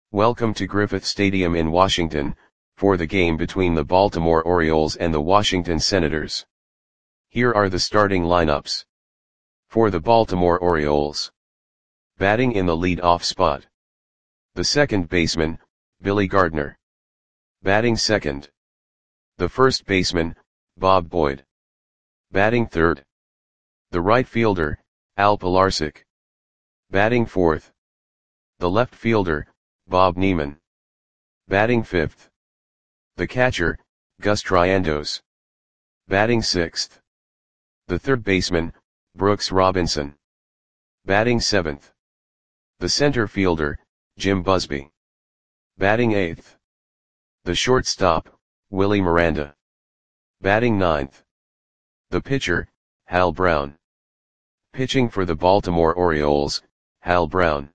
Welcome to Griffith Stadium in Washington, for the game between the Baltimore Orioles and the Washington Senators. Here are the starting lineups. For the Baltimore Orioles. Batting in the lead-off spot. The second baseman, Billy Gardner. Batting second. The first baseman, Bob Boyd. Batting third. The right fielder, Al Pilarczyk. Batting fourth. The left fielder, Bob Neiman. Batting fifth. The catcher, Gus Triandos. Batting sixth. The third baseman, Brooks Robinson. Batting seventh. The center fielder, Jim Busby. Batting eighth. The shortstop, Willie Miranda. Batting ninth. The pitcher, Hal Brown. Pitching for the Baltimore Orioles, Hal Brown.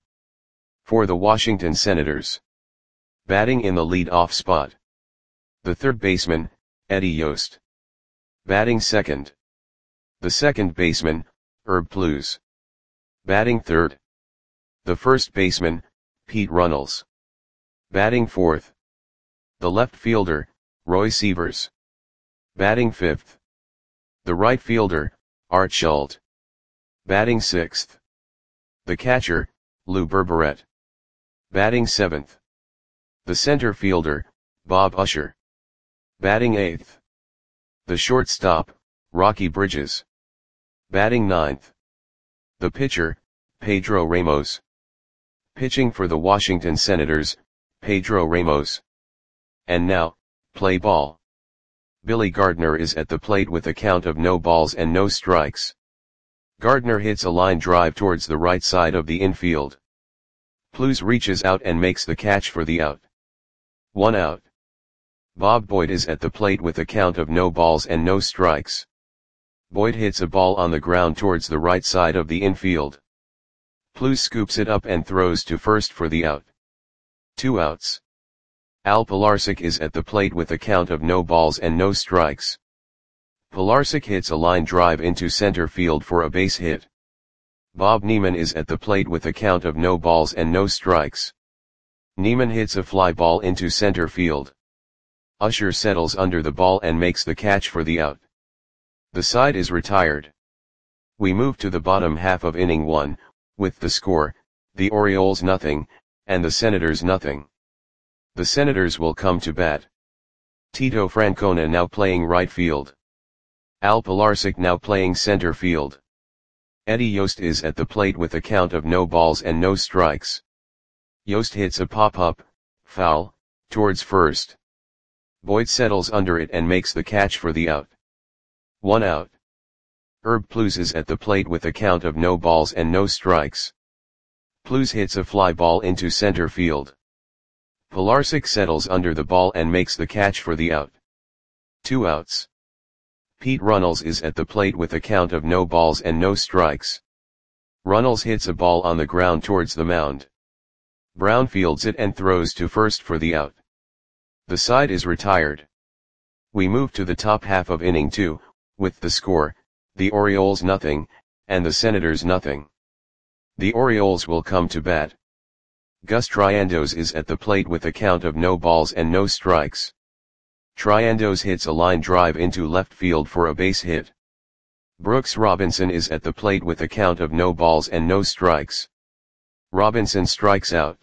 For the Washington Senators. Batting in the lead-off spot. The third baseman, Eddie Yost. Batting second. The second baseman, Herb Pluse. Batting third. The first baseman, Pete Runnels. Batting fourth. The left fielder, Roy Sievers. Batting fifth. The right fielder, Art Schult. Batting sixth. The catcher, Lou Berberet. Batting seventh. The center fielder, Bob Usher. Batting eighth. The shortstop, Rocky Bridges. Batting ninth. The pitcher, Pedro Ramos. Pitching for the Washington Senators, Pedro Ramos. And now, play ball. Billy Gardner is at the plate with a count of no balls and no strikes. Gardner hits a line drive towards the right side of the infield. Pluse reaches out and makes the catch for the out. 1 out. Bob Boyd is at the plate with a count of no balls and no strikes. Boyd hits a ball on the ground towards the right side of the infield. Pluse scoops it up and throws to first for the out. 2 outs. Al Pilarczyk is at the plate with a count of no balls and no strikes. Pilarczyk hits a line drive into center field for a base hit. Bob Neiman is at the plate with a count of no balls and no strikes. Neiman hits a fly ball into center field. Usher settles under the ball and makes the catch for the out. The side is retired. We move to the bottom half of inning 1, with the score, the Orioles nothing, and the Senators nothing. The Senators will come to bat. Tito Francona now playing right field. Al Pilarczyk now playing center field. Eddie Yost is at the plate with a count of no balls and no strikes. Yost hits a pop-up, foul, towards first. Boyd settles under it and makes the catch for the out. 1 out. Herb Pluse is at the plate with a count of no balls and no strikes. Pluse hits a fly ball into center field. Pilarczyk settles under the ball and makes the catch for the out. 2 outs. Pete Runnels is at the plate with a count of no balls and no strikes. Runnels hits a ball on the ground towards the mound. Brown fields it and throws to first for the out. The side is retired. We move to the top half of inning 2, with the score, the Orioles nothing, and the Senators nothing. The Orioles will come to bat. Gus Triandos is at the plate with a count of no balls and no strikes. Triandos hits a line drive into left field for a base hit. Brooks Robinson is at the plate with a count of no balls and no strikes. Robinson strikes out.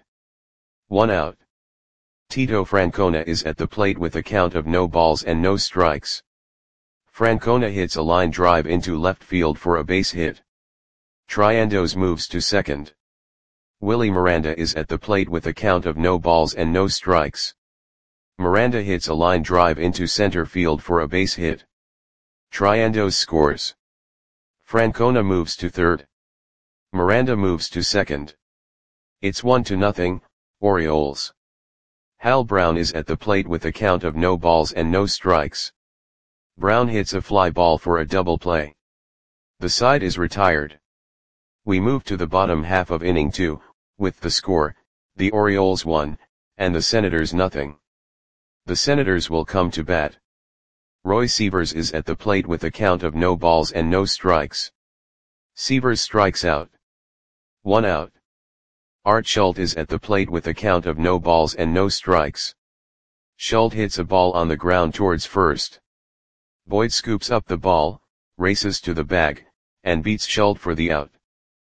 1 out. Tito Francona is at the plate with a count of no balls and no strikes. Francona hits a line drive into left field for a base hit. Triandos moves to second. Willie Miranda is at the plate with a count of no balls and no strikes. Miranda hits a line drive into center field for a base hit. Triandos scores. Francona moves to third. Miranda moves to second. It's 1-0, Orioles. Hal Brown is at the plate with a count of no balls and no strikes. Brown hits a fly ball for a double play. The side is retired. We move to the bottom half of inning 2, with the score, the Orioles 1, and the Senators nothing. The Senators will come to bat. Roy Sievers is at the plate with a count of no balls and no strikes. Sievers strikes out. 1 out. Art Schuldt is at the plate with a count of no balls and no strikes. Schuldt hits a ball on the ground towards first. Boyd scoops up the ball, races to the bag, and beats Schuldt for the out.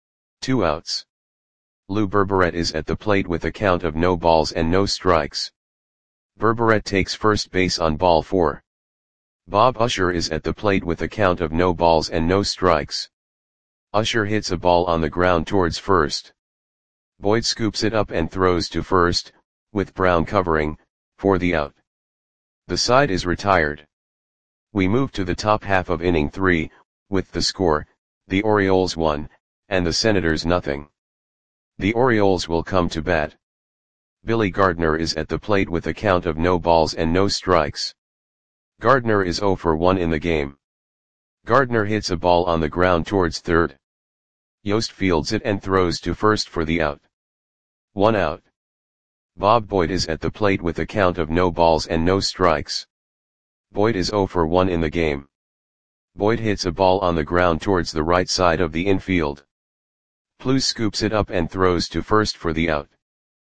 2 outs. Lou Berberet is at the plate with a count of no balls and no strikes. Berberet takes first base on ball 4. Bob Usher is at the plate with a count of no balls and no strikes. Usher hits a ball on the ground towards first. Boyd scoops it up and throws to first, with Brown covering, for the out. The side is retired. We move to the top half of inning 3, with the score, the Orioles 1, and the Senators nothing. The Orioles will come to bat. Billy Gardner is at the plate with a count of no balls and no strikes. Gardner is 0 for 1 in the game. Gardner hits a ball on the ground towards third. Yost fields it and throws to first for the out. 1 out. Bob Boyd is at the plate with a count of no balls and no strikes. Boyd is 0 for 1 in the game. Boyd hits a ball on the ground towards the right side of the infield. Plews scoops it up and throws to first for the out.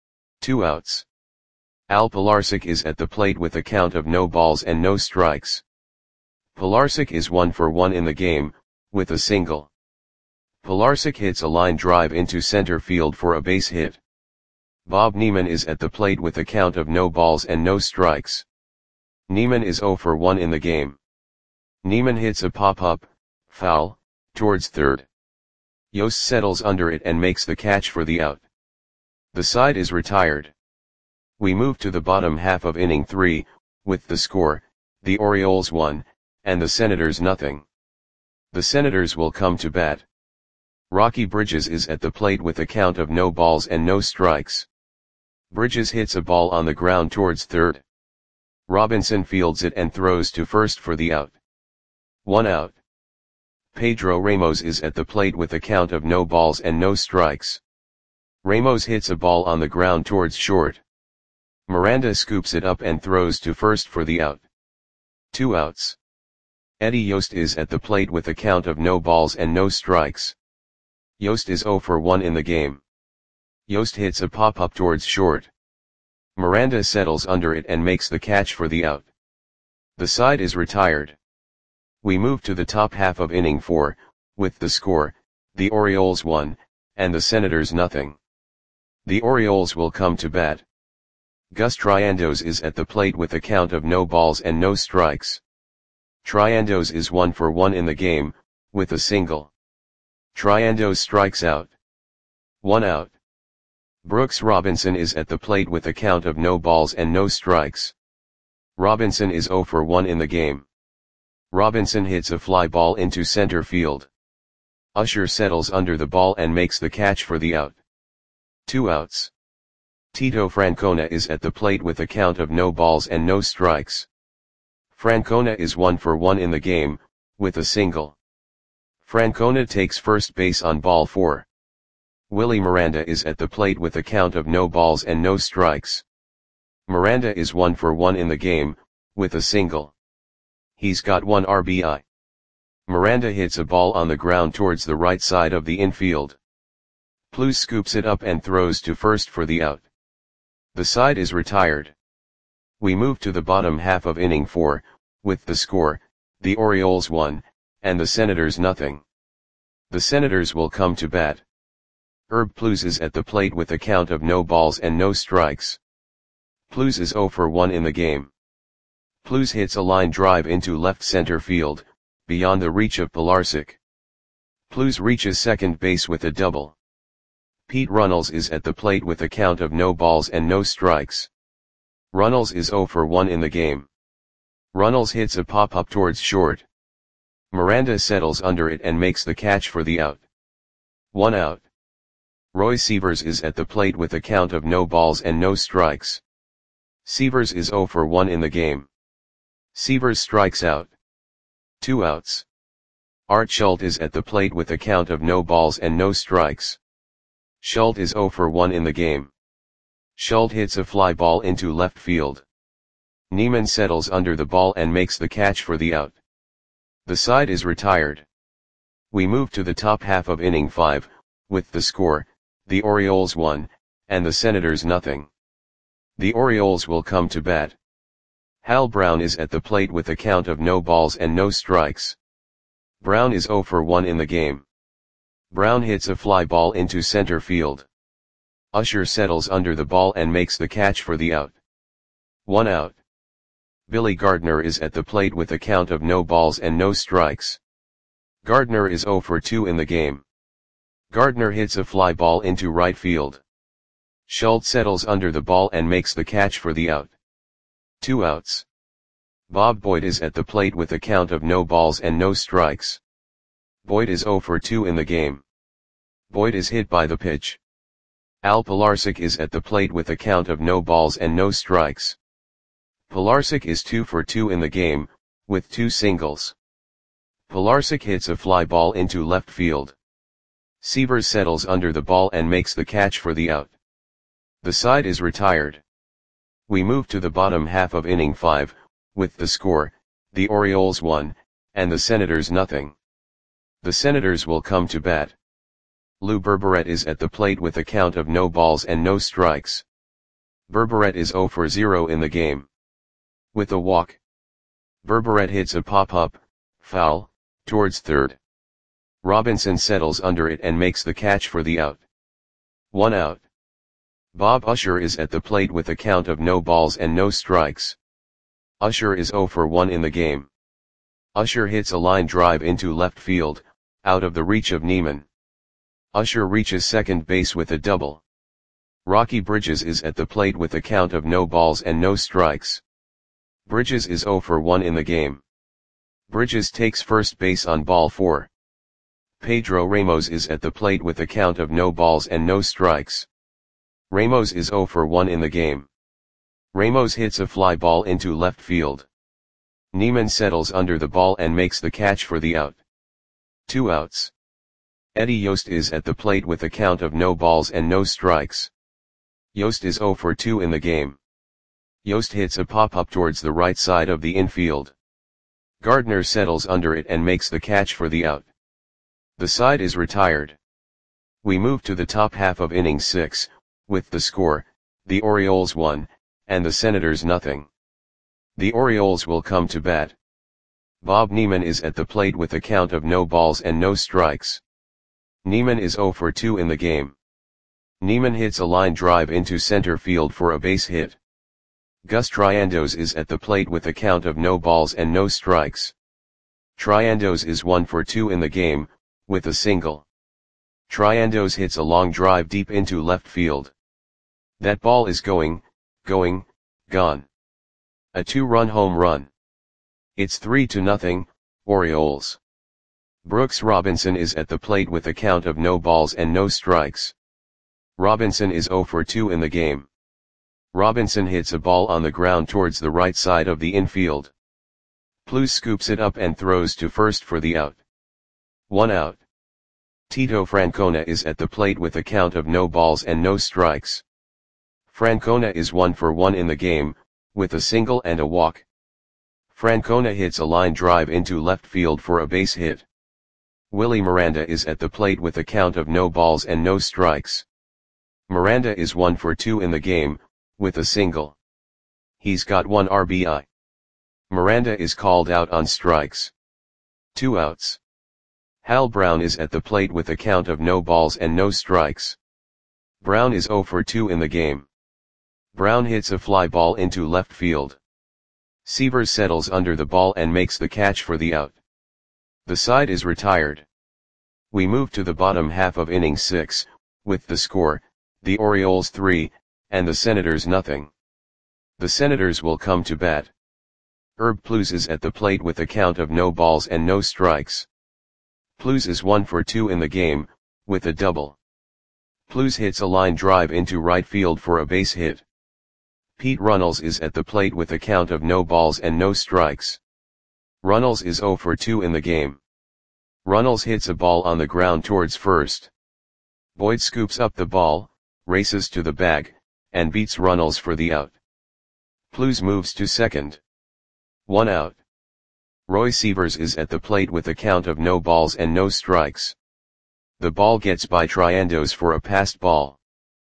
2 outs. Al Pilarczyk is at the plate with a count of no balls and no strikes. Pilarczyk is 1 for 1 in the game, with a single. Pilarczyk hits a line drive into center field for a base hit. Bob Neiman is at the plate with a count of no balls and no strikes. Neiman is 0 for 1 in the game. Neiman hits a pop-up, foul, towards third. Yost settles under it and makes the catch for the out. The side is retired. We move to the bottom half of inning 3, with the score, the Orioles 1, and the Senators nothing. The Senators will come to bat. Rocky Bridges is at the plate with a count of no balls and no strikes. Bridges hits a ball on the ground towards third. Robinson fields it and throws to first for the out. 1 out. Pedro Ramos is at the plate with a count of no balls and no strikes. Ramos hits a ball on the ground towards short. Miranda scoops it up and throws to first for the out. 2 outs. Eddie Yost is at the plate with a count of no balls and no strikes. Yost is 0 for 1 in the game. Yost hits a pop-up towards short. Miranda settles under it and makes the catch for the out. The side is retired. We move to the top half of inning 4, with the score, the Orioles 1, and the Senators nothing. The Orioles will come to bat. Gus Triandos is at the plate with a count of no balls and no strikes. Triandos is 1 for 1 in the game, with a single. Triandos strikes out. 1 out. Brooks Robinson is at the plate with a count of no balls and no strikes. Robinson is 0 for 1 in the game. Robinson hits a fly ball into center field. Usher settles under the ball and makes the catch for the out. 2 outs. Tito Francona is at the plate with a count of no balls and no strikes. Francona is 1 for 1 in the game, with a single. Francona takes first base on ball 4. Willie Miranda is at the plate with a count of no balls and no strikes. Miranda is 1 for 1 in the game, with a single. He's got 1 RBI. Miranda hits a ball on the ground towards the right side of the infield. Plews scoops it up and throws to first for the out. The side is retired. We move to the bottom half of inning 4, with the score, the Orioles 1, and the Senators nothing. The Senators will come to bat. Herb Plews is at the plate with a count of no balls and no strikes. Plews is 0 for 1 in the game. Plews hits a line drive into left center field, beyond the reach of Pilarczyk. Plews reaches second base with a double. Pete Runnels is at the plate with a count of no balls and no strikes. Runnels is 0 for 1 in the game. Runnels hits a pop-up towards short. Miranda settles under it and makes the catch for the out. 1 out. Roy Sievers is at the plate with a count of no balls and no strikes. Sievers is 0 for 1 in the game. Sievers strikes out. 2 outs. Art Schuldt is at the plate with a count of no balls and no strikes. Schuldt is 0 for 1 in the game. Schuldt hits a fly ball into left field. Neiman settles under the ball and makes the catch for the out. The side is retired. We move to the top half of inning 5, with the score, the Orioles 1, and the Senators nothing. The Orioles will come to bat. Hal Brown is at the plate with a count of no balls and no strikes. Brown is 0 for 1 in the game. Brown hits a fly ball into center field. Usher settles under the ball and makes the catch for the out. 1 out. Billy Gardner is at the plate with a count of no balls and no strikes. Gardner is 0 for 2 in the game. Gardner hits a fly ball into right field. Schultz settles under the ball and makes the catch for the out. 2 outs. Bob Boyd is at the plate with a count of no balls and no strikes. Boyd is 0 for 2 in the game. Boyd is hit by the pitch. Al Pilarczyk is at the plate with a count of no balls and no strikes. Pilarczyk is 2 for 2 in the game, with 2 singles. Pilarczyk hits a fly ball into left field. Severs settles under the ball and makes the catch for the out. The side is retired. We move to the bottom half of inning 5, with the score, the Orioles 1, and the Senators nothing. The Senators will come to bat. Lou Berberet is at the plate with a count of no balls and no strikes. Berberet is 0 for 0 in the game. With a walk, Berberet hits a pop-up, foul, towards third. Robinson settles under it and makes the catch for the out. 1 out. Bob Usher is at the plate with a count of no balls and no strikes. Usher is 0 for 1 in the game. Usher hits a line drive into left field, out of the reach of Neiman. Usher reaches second base with a double. Rocky Bridges is at the plate with a count of no balls and no strikes. Bridges is 0 for 1 in the game. Bridges takes first base on ball 4. Pedro Ramos is at the plate with a count of no balls and no strikes. Ramos is 0 for 1 in the game. Ramos hits a fly ball into left field. Neiman settles under the ball and makes the catch for the out. 2 outs. Eddie Yost is at the plate with a count of no balls and no strikes. Yost is 0 for 2 in the game. Yost hits a pop-up towards the right side of the infield. Gardner settles under it and makes the catch for the out. The side is retired. We move to the top half of inning 6, with the score, the Orioles 1, and the Senators nothing. The Orioles will come to bat. Bob Neiman is at the plate with a count of no balls and no strikes. Neiman is 0 for 2 in the game. Neiman hits a line drive into center field for a base hit. Gus Triandos is at the plate with a count of no balls and no strikes. Triandos is 1 for 2 in the game, with a single. Triandos hits a long drive deep into left field. That ball is gone. A 2-run home run. It's 3-0, Orioles. Brooks Robinson is at the plate with a count of no balls and no strikes. Robinson is 0 for 2 in the game. Robinson hits a ball on the ground towards the right side of the infield. Plus scoops it up and throws to first for the out. 1 out. Tito Francona is at the plate with a count of no balls and no strikes. Francona is 1 for 1 in the game, with a single and a walk. Francona hits a line drive into left field for a base hit. Willie Miranda is at the plate with a count of no balls and no strikes. Miranda is 1 for 2 in the game, with a single. He's got 1 RBI. Miranda is called out on strikes. 2 outs. Hal Brown is at the plate with a count of no balls and no strikes. Brown is 0 for 2 in the game. Brown hits a fly ball into left field. Severs settles under the ball and makes the catch for the out. The side is retired. We move to the bottom half of inning 6, with the score, the Orioles 3, and the Senators nothing. The Senators will come to bat. Herb Plus is at the plate with a count of no balls and no strikes. Plus is 1 for 2 in the game, with a double. Plus hits a line drive into right field for a base hit. Pete Runnels is at the plate with a count of no balls and no strikes. Runnels is 0 for 2 in the game. Runnels hits a ball on the ground towards first. Boyd scoops up the ball, races to the bag, and beats Runnels for the out. Plus moves to second. 1 out. Roy Severs is at the plate with a count of no balls and no strikes. The ball gets by Triandos for a passed ball.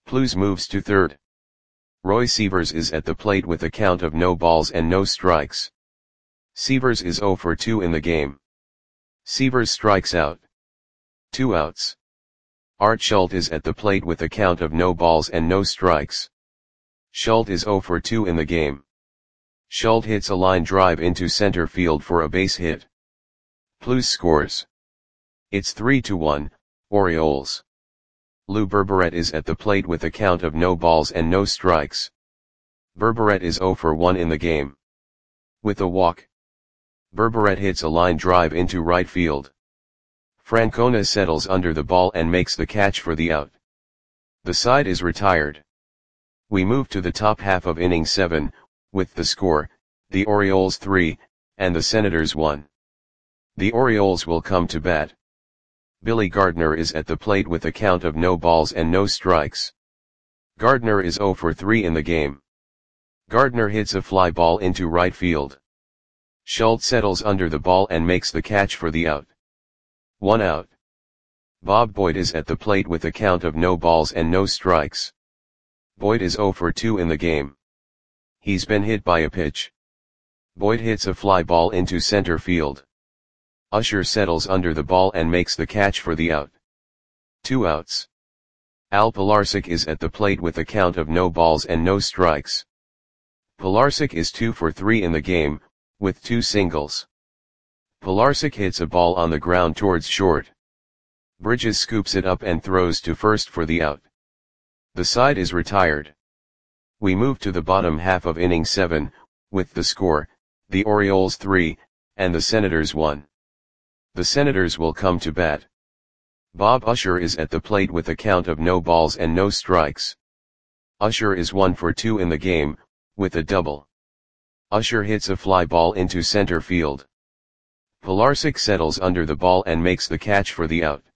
Plews moves to third. Roy Sievers is at the plate with a count of no balls and no strikes. Sievers is 0 for 2 in the game. Sievers strikes out. 2 outs. Art Schult is at the plate with a count of no balls and no strikes. Schult is 0 for 2 in the game. Schult hits a line drive into center field for a base hit. Plews scores. It's 3-1, Orioles. Lou Berberet is at the plate with a count of no balls and no strikes. Berberet is 0 for 1 in the game. With a walk, Berberet hits a line drive into right field. Francona settles under the ball and makes the catch for the out. The side is retired. We move to the top half of inning 7, with the score, the Orioles 3, and the Senators 1. The Orioles will come to bat. Billy Gardner is at the plate with a count of no balls and no strikes. Gardner is 0 for 3 in the game. Gardner hits a fly ball into right field. Schult settles under the ball and makes the catch for the out. 1 out. Bob Boyd is at the plate with a count of no balls and no strikes. Boyd is 0 for 2 in the game. He's been hit by a pitch. Boyd hits a fly ball into center field. Usher settles under the ball and makes the catch for the out. 2 outs. Al Pilarczyk is at the plate with a count of no balls and no strikes. Pilarczyk is 2 for 3 in the game, with 2 singles. Pilarczyk hits a ball on the ground towards short. Bridges scoops it up and throws to first for the out. The side is retired. We move to the bottom half of inning 7, with the score, the Orioles 3, and the Senators 1. The Senators will come to bat. Bob Usher is at the plate with a count of no balls and no strikes. Usher is 1 for 2 in the game, with a double. Usher hits a fly ball into center field. Pilarczyk settles under the ball and makes the catch for the out.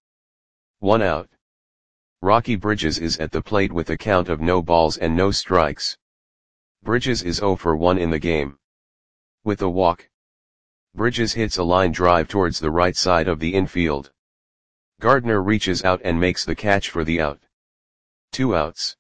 1 out. Rocky Bridges is at the plate with a count of no balls and no strikes. Bridges is 0 for 1 in the game. With a walk, Bridges hits a line drive towards the right side of the infield. Gardner reaches out and makes the catch for the out. 2 outs.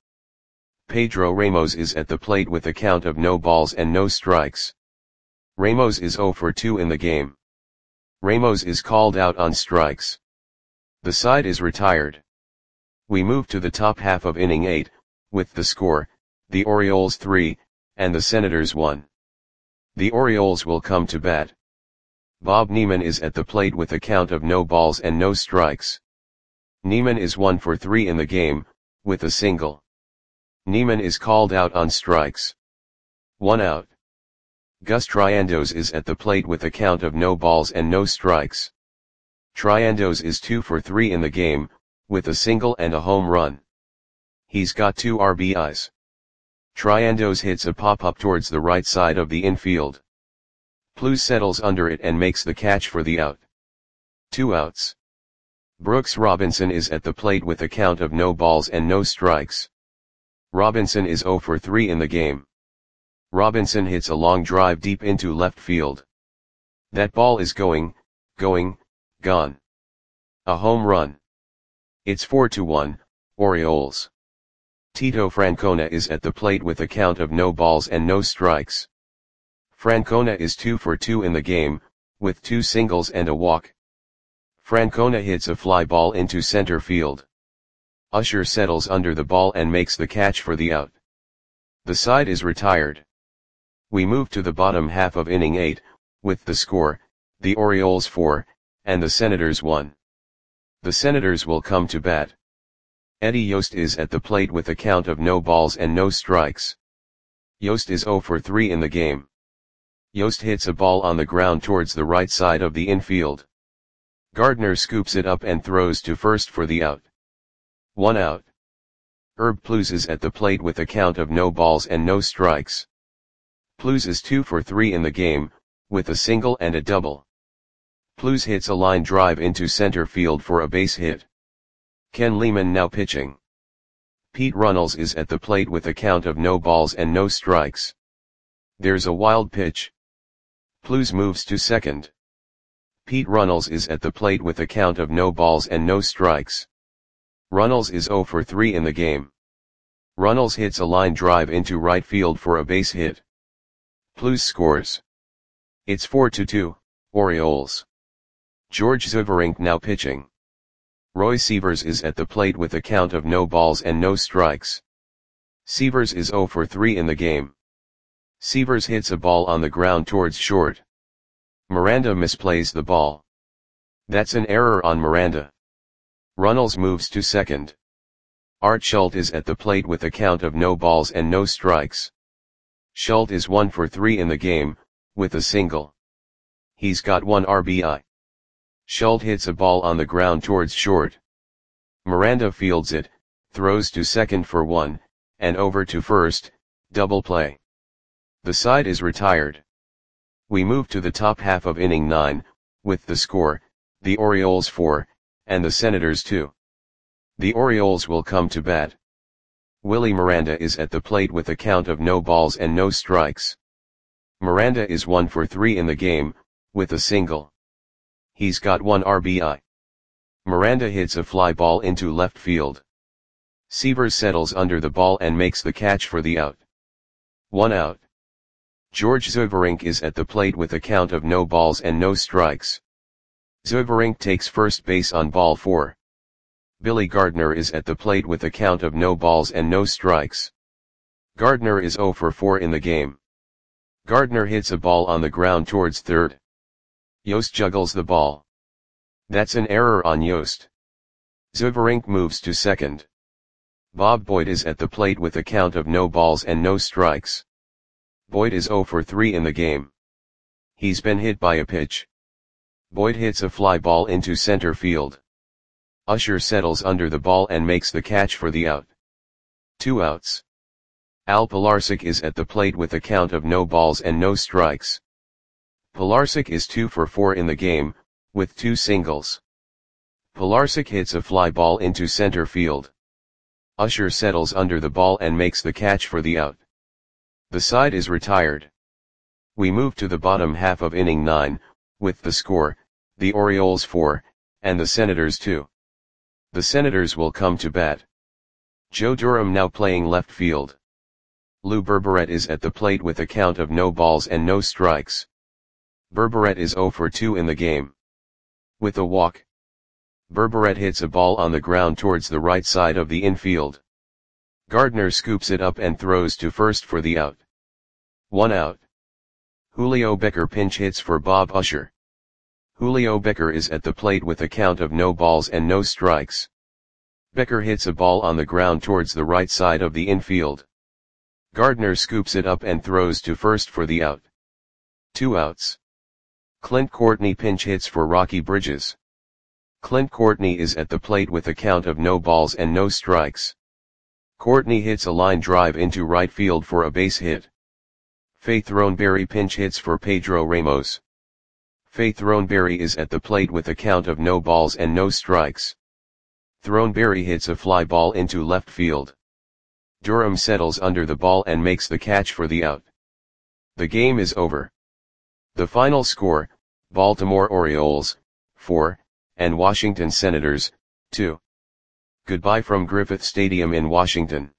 Pedro Ramos is at the plate with a count of no balls and no strikes. Ramos is 0 for 2 in the game. Ramos is called out on strikes. The side is retired. We move to the top half of inning 8, with the score, the Orioles 3, and the Senators 1. The Orioles will come to bat. Bob Neiman is at the plate with a count of no balls and no strikes. Neiman is 1 for 3 in the game, with a single. Neiman is called out on strikes. 1 out. Gus Triandos is at the plate with a count of no balls and no strikes. Triandos is 2 for 3 in the game, with a single and a home run. He's got 2 RBIs. Triandos hits a pop-up towards the right side of the infield. Plews settles under it and makes the catch for the out. 2 outs. Brooks Robinson is at the plate with a count of no balls and no strikes. Robinson is 0 for 3 in the game. Robinson hits a long drive deep into left field. That ball is gone. A home run. It's 4-1, Orioles. Tito Francona is at the plate with a count of no balls and no strikes. Francona is 2 for 2 in the game, with 2 singles and a walk. Francona hits a fly ball into center field. Usher settles under the ball and makes the catch for the out. The side is retired. We move to the bottom half of inning 8, with the score, the Orioles 4, and the Senators 1. The Senators will come to bat. Eddie Yost is at the plate with a count of no balls and no strikes. Yost is 0 for 3 in the game. Yost hits a ball on the ground towards the right side of the infield. Gardner scoops it up and throws to first for the out. 1 out. Herb Plews is at the plate with a count of no balls and no strikes. Plews is 2 for 3 in the game, with a single and a double. Plews hits a line drive into center field for a base hit. Ken Lehman now pitching. Pete Runnels is at the plate with a count of no balls and no strikes. There's a wild pitch. Plews moves to second. Pete Runnels is at the plate with a count of no balls and no strikes. Runnels is 0 for 3 in the game. Runnels hits a line drive into right field for a base hit. Plus scores. It's 4-2, Orioles. George Zeuverink now pitching. Roy Sievers is at the plate with a count of no balls and no strikes. Sievers is 0 for 3 in the game. Sievers hits a ball on the ground towards short. Miranda misplays the ball. That's an error on Miranda. Runnels moves to second. Art Schultz is at the plate with a count of no balls and no strikes. Schultz is 1 for 3 in the game, with a single. He's got 1 RBI. Schultz hits a ball on the ground towards short. Miranda fields it, throws to second for 1, and over to first, double play. The side is retired. We move to the top half of inning 9, with the score, the Orioles 4, and the Senators 2. The Orioles will come to bat. Willie Miranda is at the plate with a count of no balls and no strikes. Miranda is 1 for 3 in the game, with a single. He's got 1 RBI. Miranda hits a fly ball into left field. Sievers settles under the ball and makes the catch for the out. 1 out. George Zeuverink is at the plate with a count of no balls and no strikes. Zeuverink takes first base on ball 4. Billy Gardner is at the plate with a count of no balls and no strikes. Gardner is 0 for 4 in the game. Gardner hits a ball on the ground towards third. Yost juggles the ball. That's an error on Yost. Zeuverink moves to second. Bob Boyd is at the plate with a count of no balls and no strikes. Boyd is 0 for 3 in the game. He's been hit by a pitch. Boyd hits a fly ball into center field. Usher settles under the ball and makes the catch for the out. 2 outs. Al Pilarczyk is at the plate with a count of no balls and no strikes. Pilarczyk is 2 for 4 in the game, with 2 singles. Pilarczyk hits a fly ball into center field. Usher settles under the ball and makes the catch for the out. The side is retired. We move to the bottom half of inning 9, with the score, the Orioles 4, and the Senators 2. The Senators will come to bat. Joe Durham now playing left field. Lou Berberet is at the plate with a count of no balls and no strikes. Berberet is 0 for 2 in the game. With a walk. Berberet hits a ball on the ground towards the right side of the infield. Gardner scoops it up and throws to first for the out. 1 out. Julio Becker pinch hits for Bob Usher. Julio Becker is at the plate with a count of no balls and no strikes. Becker hits a ball on the ground towards the right side of the infield. Gardner scoops it up and throws to first for the out. 2 outs. Clint Courtney pinch hits for Rocky Bridges. Clint Courtney is at the plate with a count of no balls and no strikes. Courtney hits a line drive into right field for a base hit. Faith Throneberry pinch hits for Pedro Ramos. Faith Throneberry is at the plate with a count of no balls and no strikes. Throneberry hits a fly ball into left field. Durham settles under the ball and makes the catch for the out. The game is over. The final score, Baltimore Orioles, 4, and Washington Senators, 2. Goodbye from Griffith Stadium in Washington.